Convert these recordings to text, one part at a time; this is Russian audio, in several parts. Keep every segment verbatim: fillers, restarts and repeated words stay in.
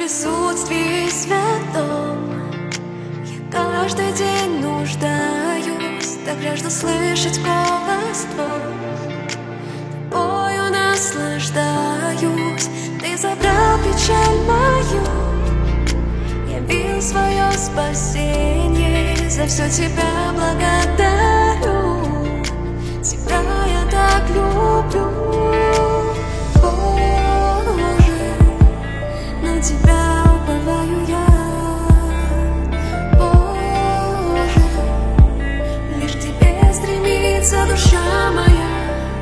присутствии святом я каждый день нуждаюсь, так жажду слышать голос Твой. Тобою наслаждаюсь, Ты забрал печаль мою, явил свое спасение, за все Тебя благодарю, Тебя я так люблю. Тебя уповаю я, Боже, лишь к Тебе стремится душа моя,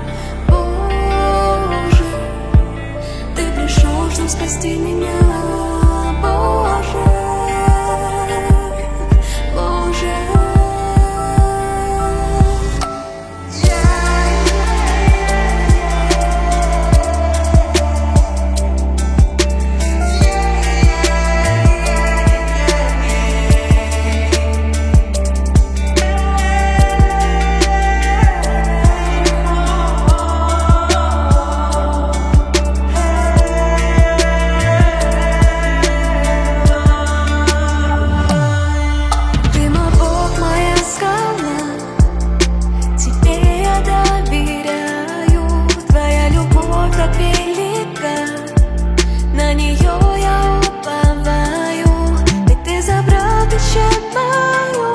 Боже, Ты пришел, чтоб спасти меня, Боже, Боже.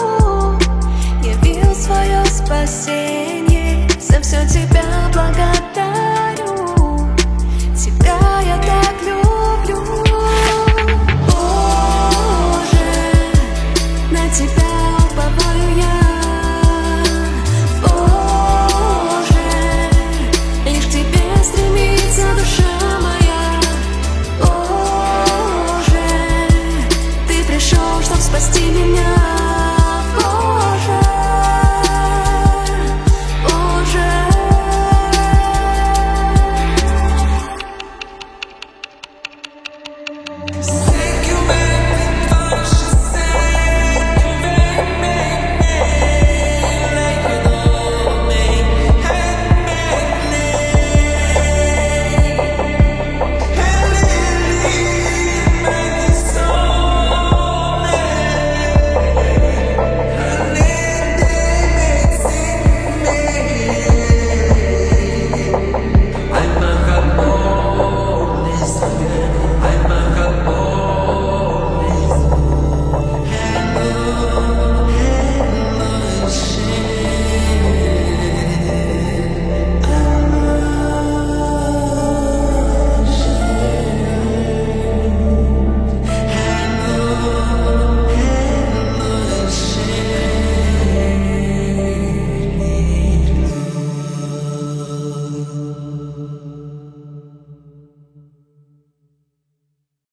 Спасение, за все Тебя благодарю.